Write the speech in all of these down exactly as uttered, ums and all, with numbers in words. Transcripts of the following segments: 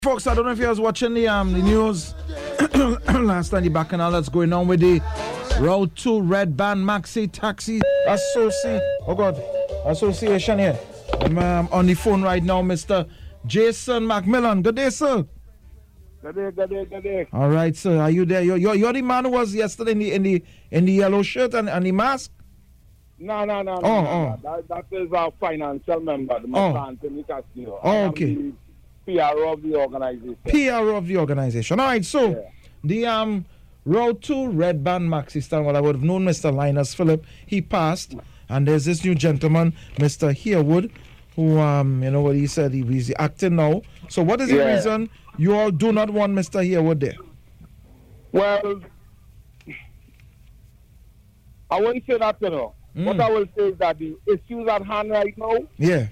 Folks, I don't know if you was watching the um the news last night, the bacchanal that's going on with the Road two Red Band Maxi Taxi Association. Oh God, Association here. I'm um, on the phone right now, Mister Jason McMillan. Good day, sir. Good day, good day, good day. All right, sir. Are you there? You're, you're, you're the man who was yesterday in the in the in the yellow shirt and, and the mask. No, no, no, Oh, no. oh. no. That, that is our financial member, the Oh. Mister Anthony Castillo. Oh, I am okay. the P R of the organization. P R of the organization. All right, so Yeah. the um Road two Red Band Maxi stand, well, I would have known Mister Linus Phillip. He passed, and there's this new gentleman, Mister Herwood, who um you know what he said, he, he's acting now. So what is the Yeah. reason you all do not want Mister Herwood there? Well, I wouldn't say that, you know. Mm. What I will say is that the issues at hand right now, Yeah.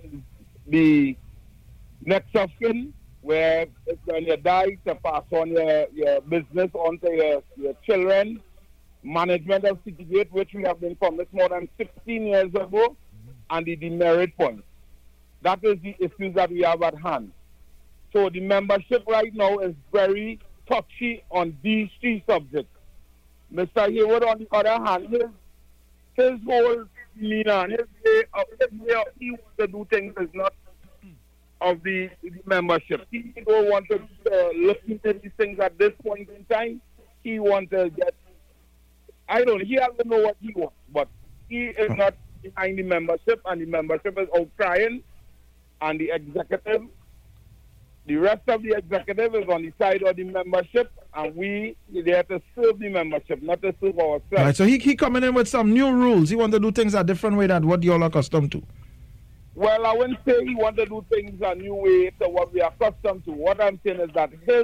the next of kin, where if when you die, to pass on your, your business onto your, your children, management of Citygate, which we have been promised more than sixteen years ago, and the demerit points. That is the issues that we have at hand. So the membership right now is very touchy on these three subjects. Mister Hayward, on the other hand, his, his whole demeanor, his way of, his way of he wants to do things is not of the, the membership. He don't want to uh, look into these things at this point in time. He wants to get, I don't know, he doesn't know what he wants, but he is not behind the membership, and the membership is out crying, and the executive, the rest of the executive is on the side of the membership, and we are there to serve the membership, not to serve ourselves. All right, so he he coming in with some new rules. He want to do things a different way than what you all are accustomed to. Well, I wouldn't say he wants to do things a new way to what we are accustomed to. What I'm saying is that his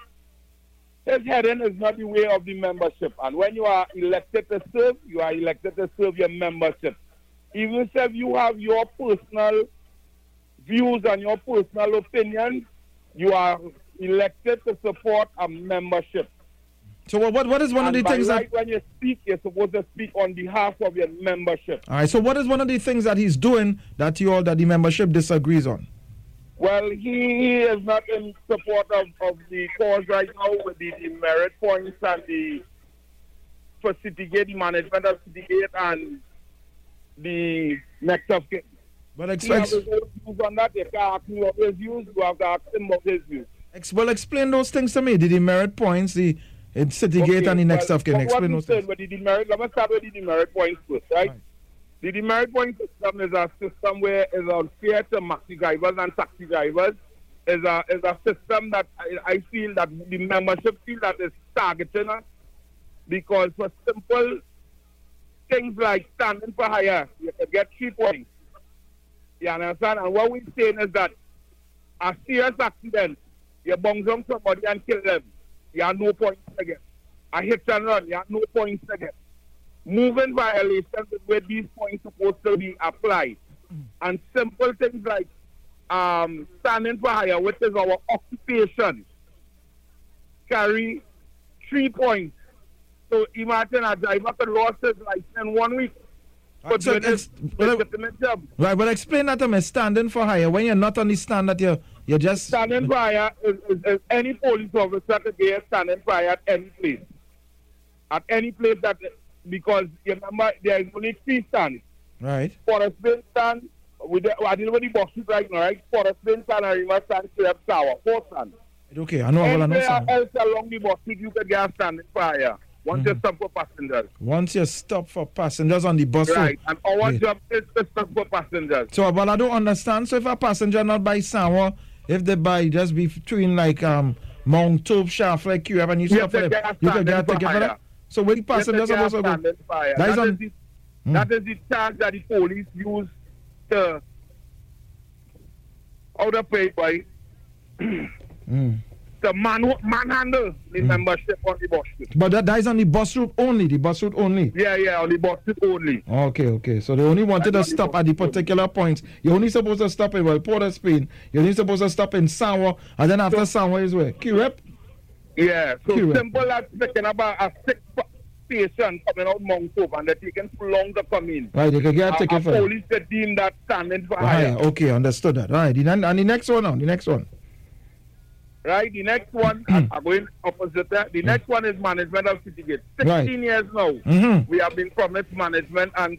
his heading is not the way of the membership. And when you are elected to serve, you are elected to serve your membership. Even if you have your personal views and your personal opinions, you are elected to support a membership. So what what, what is one and of the by things right, that... when you speak, you're supposed to speak on behalf of your membership. All right, so what is one of the things that he's doing that you all, that the membership disagrees on? Well, he, he is not in support of, of the cause right now with the, the merit points and the for Citygate, the management of Citygate, and the next of kin. But He ex- has ex- his own views on that. You can't ask me what his views, you have to ask him about his views. ex- well, explain those things to me. The demerit points, the it's Citygate Okay, and the next well, of kin. what- Explain what those you things. said with the demerit, let me start with the demerit points first, right? Right. The demerit point system is a system where is unfair to maxi drivers and taxi drivers. Is a is a system that I, I feel that the membership feel that is targeting us, because for simple things like standing for hire, you can get three points. You understand? And what we're saying is that a serious accident, you bang on somebody and kill them, you have no points again. A hit and run, you have no points again. Moving violations is where these points supposed to be applied. And simple things like um, standing for hire, which is our occupation, carry three points. So imagine a driver could lose his license in one week. Right, so doing it's- his well, legitimate job. Right, but explain that to me. Standing for hire, when you're not on the stand, that you're, you're just... Standing for hire is, is, is any police officer today is standing for hire at any place. At any place that, because you remember there is only three stands. Right. Forest Bay stand, with the, I didn't know the box right now, right? Forest Bay stand and River stand, Crab Tower, four stands. Okay, I know, well, I know, Anywhere sir. else along the box, you can get a standing for hire once you stop for passengers. Once you stop for passengers on the bus road. Right, and our Right. job is to stop for passengers. So, but I don't understand. So, if a passenger not buy Sawa, if they buy just between like um Mount Tope, Shaft, like you have, and you You stop have for to them, get a you can get a standing for ticket for hire. that. So, where the passengers Yes, supposed to go? standing for hire. That is That on- is the- Hmm. That is the charge that the police use to how to pay by Mm. to man manhandle the membership on the bus. But that, that is on the bus route only. The bus route only. Yeah, yeah, on the buses only. Okay, okay. So they only wanted to That's on the stop bus at the route. particular points. You're only supposed to stop in well, Port of Spain. You're only supposed to stop in Sawa, and then after Sawa is where? Kirep? Yeah, so Correct. simple as speaking about a sick pa- patient coming out Mount Hope and they're taking too long to come in. Right, they can get a A, a ticket for that. police they deem that standing for Right, hire. okay, understood that. All right, the, and the next one now, the next one. Right? The next one, I'm going opposite that. The next one is management of Citygate. sixteen Right. years now, Mhm. we have been promised management and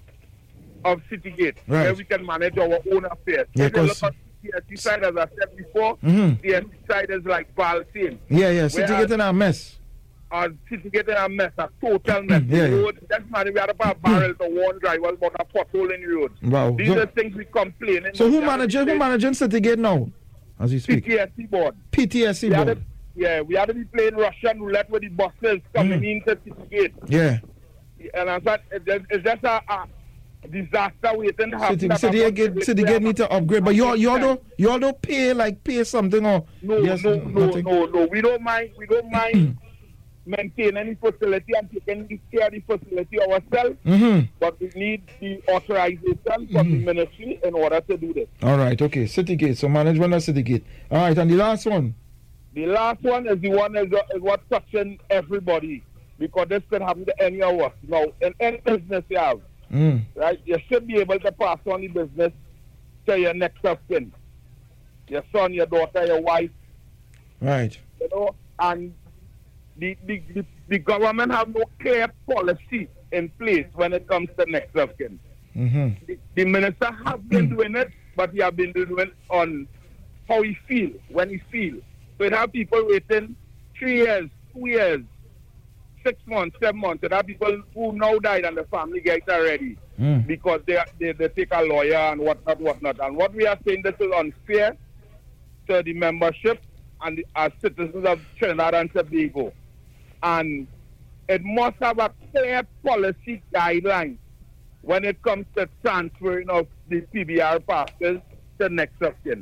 of Citygate, Right. where we can manage our own affairs. Yeah, If you look 'cause- at the C S C side, as I said before, Mhm. the C S C side is like Balsane. Yeah, yeah. City Whereas- getting a mess. Our Citygate is a mess, a total mess. Yeah, The yeah. road, that's man, we had about a barrel to one driver about a pothole in the road. Wow. These So- are things we complain. So who managing who managing Citygate now? As you speak. P T S C board. P T S C We had board. to, yeah, we had to be playing Russian roulette with the buses coming Mm. into Citygate. Yeah. And I said, it's just- it's just a, a disaster waiting to happen. City, that city, happen. get, city get need to upgrade, but you all, you all don't you all don't pay like pay something or No, yes, no, no, nothing? no, no. We don't mind. We don't mind maintaining the facility and taking care of the facility ourselves. Mm-hmm. But we need the authorization from the ministry in order to do this. All right, okay. Citygate, so management of Citygate. All right, and the last one. The last one is the one is, is what touching everybody, because this can happen to any of us. Now, in any business you have, Mm. right, you should be able to pass on the business to your next of kin, your son, your daughter, your wife, Right. you know, and the, the, the, the government have no clear policy in place when it comes to next of kin. Mm-hmm. The, the minister has been doing it, but he has been doing it on how he feel, when he feel. So it have people waiting three years, two years, six months, seven months. It have people who now died and the family gets already Mm. because they, they they take a lawyer and whatnot, whatnot. And what we are saying, this is unfair to the membership and the, as citizens of Trinidad and Tobago. And it must have a clear policy guideline when it comes to transferring of the P B R passes to next of kin.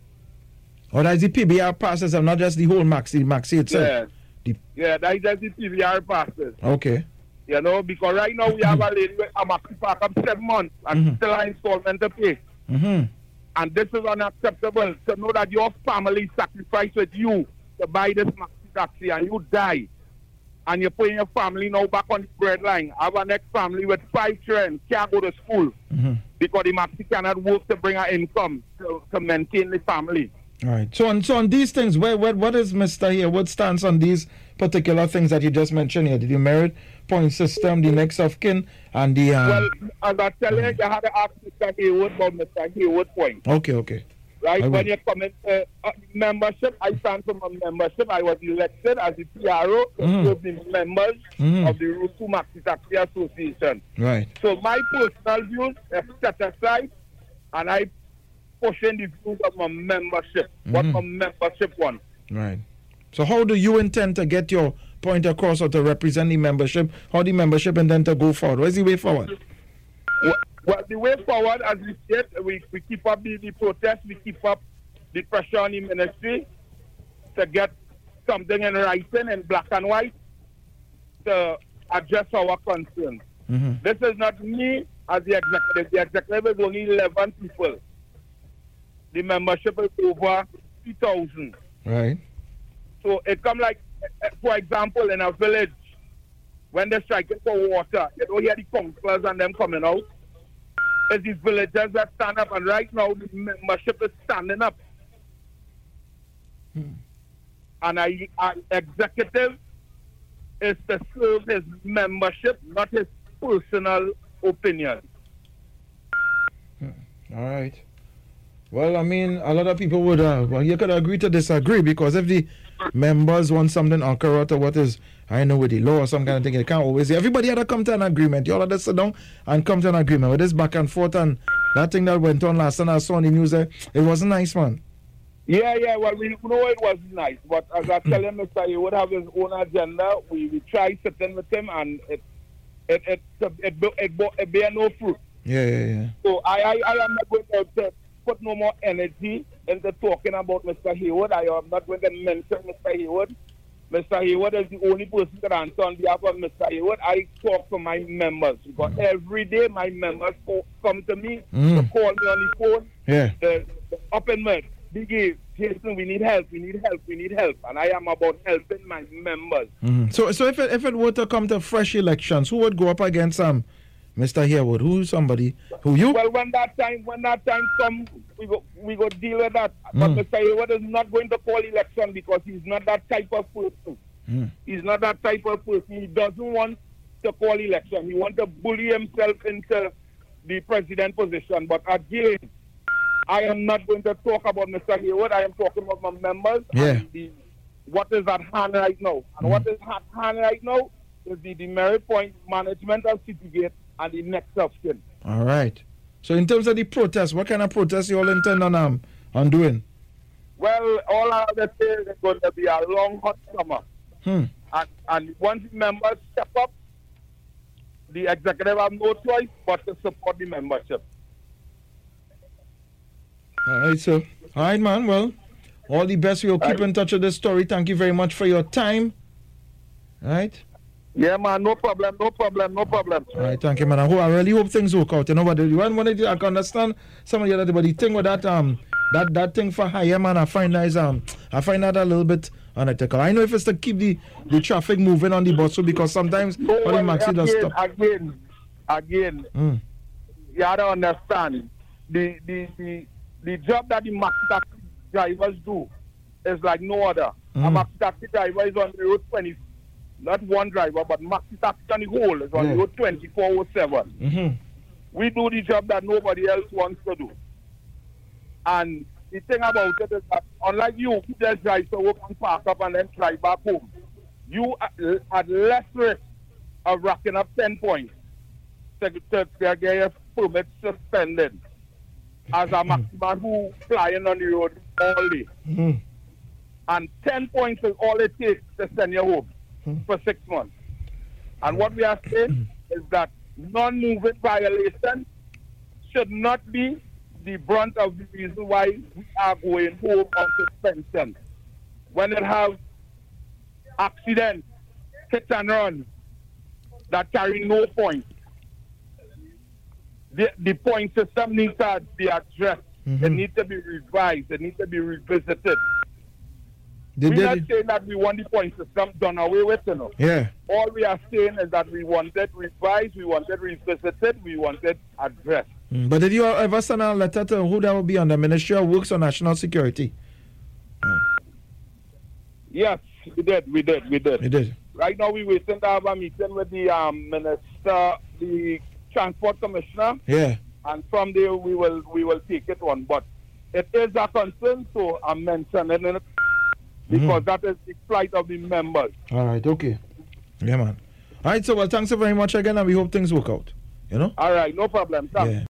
Or that's the P B R process and not just the whole Maxi, Maxi itself. Yeah, The- yeah, that is just the P B R passes. Okay. You know, because right now we have a lady with a maxi park of seven months and Mhm. still an installment to pay. Mm-hmm. And this is unacceptable. To know that your family sacrificed with you to buy this maxi taxi and you die. And you're putting your family now back on the breadline. I have a next family with five children, can't go to school Mm-hmm. because the maxi cannot work to bring her income to, to maintain the family. All right. So on so on these things, where, where what is Mister here? What stance on these particular things that you just mentioned here? The demerit point system, the next of kin, and the um, Well, as I tell you, you have to ask Mister Haywood about Mister Haywood point. okay, okay. Right, I will. when you come in uh, uh, membership, I stand for my membership. I was elected as the P R O to Mhm. serve the members Mhm. of the Route two Maxi Taxi Association. Right. So my personal views are set aside, and I push in the views of my membership. What Mhm. my membership wants. Right. So how do you intend to get your point across or to represent the membership? How the membership intend to go forward? Where's the way forward? Well, well, the way forward, as we said, we, we keep up the, the protest, we keep up the pressure on the ministry to get something in writing in black and white to address our concerns. Mm-hmm. This is not me as the executive. The executive is only eleven people. The membership is over three thousand. Right. So it come like, uh, for example, in a village, when they're striking for water, you don't hear the councillors and them coming out. It's the villagers that stand up, and right now the membership is standing up. Hmm. And I, our executive is to serve his membership, not his personal opinion. All right. Well, I mean, a lot of people would, uh, well, you could agree to disagree because if the members want something accurate or what is, I know with the law or some kind of thing, it can't always, everybody had to come to an agreement. You all had to sit down and come to an agreement with this back and forth and that thing that went on last time I saw on the news, there, it wasn't nice, man. Yeah, yeah, well, we know it was nice, but as I tell him, Mister He would have his own agenda. We, we tried sitting with him, and it it it it, it, it, it, it bear no fruit. Yeah, yeah, yeah. So I, I, I am not going to, to put no more energy into talking about Mister Haywood. I am not going to mention Mister Haywood. Mister Haywood is the only person that answer on behalf of Mister Haywood. I talk to my members because every day my members come to me Mm. to call me on the phone. Yeah. The, the up in mud. Biggie, Jason, we need help, we need help, we need help. And I am about helping my members. Mm-hmm. So, so if it, if it were to come to fresh elections, who would go up against um, Mister Harewood? Who somebody? Who you? Well, when that time, when that time comes, we go, we go deal with that. Mm. But Mister Harewood is not going to call election because he's not that type of person. Mm. He's not that type of person. He doesn't want to call election. He wants to bully himself into the president position. But again, I am not going to talk about Mister Harewood. I am talking about my members. Yeah. And the, what is at hand right now. And Mm. what is at hand right now is the demerit point management of Citygate and the next of kin. All right. So in terms of the protest, what kind of protest you all intend on um on doing? Well, all I have to say is it's going to be a long, hot summer. Hmm. And, and once the members step up, the executive have no choice but to support the membership. All right, sir. All right, man. Well, all the best. We'll keep Right. in touch with this story. Thank you very much for your time. All right. Yeah, man, no problem, no problem, no problem. All right, thank you, man. I, hope, I really hope things work out. You know what? You want one? I can understand some of the other, but the thing with that um that that thing for hire, man, I find that is um I find that a little bit unethical. I know if it's to keep the, the traffic moving on the bus, because sometimes No, all the well, maxi does again, stop. again, again, Mm. you have to understand the the the, the job that the maxi taxi drivers do is like no other. Mm. A maxi taxi driver is on the road twenty, not one driver, but maxi taxi on the whole is on Yeah. the road twenty-four oh seven. Mm-hmm. We do the job that nobody else wants to do. And the thing about it is that unlike you, who just drive to work and park up and then drive back home, you are at less risk of racking up ten points to, to, to get your permit suspended as a maximum who flying on the road all day. Mm-hmm. And ten points is all it takes to send you home Mhm. for six months. And what we are saying is that non-moving violation should not be the brunt of the reason why we are going home on suspension. When it has accidents, hit and run that carry no point, the, the point system needs to be addressed. Mhm. It needs to be revised. It needs to be revisited. They We're did not it. saying that we want the point system done away with, you know. Yeah. All we are saying is that we want it revised, we want it revisited, we want it addressed. Mm. But did you ever send a letter to who that would be on the Ministry of Works or National Security? Yes, we did, we did, we did. You did. Right now we're waiting to have a meeting with the um, minister, the transport commissioner, Yeah. and from there we will we will take it on. But it is a concern, so I'm mentioning it because Mhm. that is the plight of the members. All right. Okay. Yeah, man. All right. So, well, thanks so very much again, and we hope things work out. You know. All right, no problem. Thanks. Yeah.